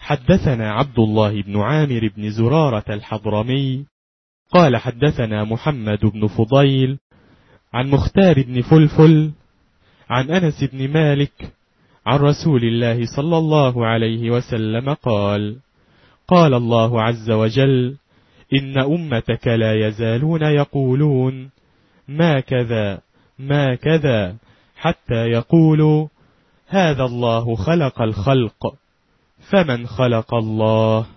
حدثنا عبد الله بن عامر بن زرارة الحضرمي قال حدثنا محمد بن فضيل عن مختار بن فلفل عن أنس بن مالك عن رسول الله صلى الله عليه وسلم قال: قال الله عز وجل: إن أمتك لا يزالون يقولون ما كذا ما كذا حتى يقولوا هذا الله خلق الخلق، فمن خلق الله؟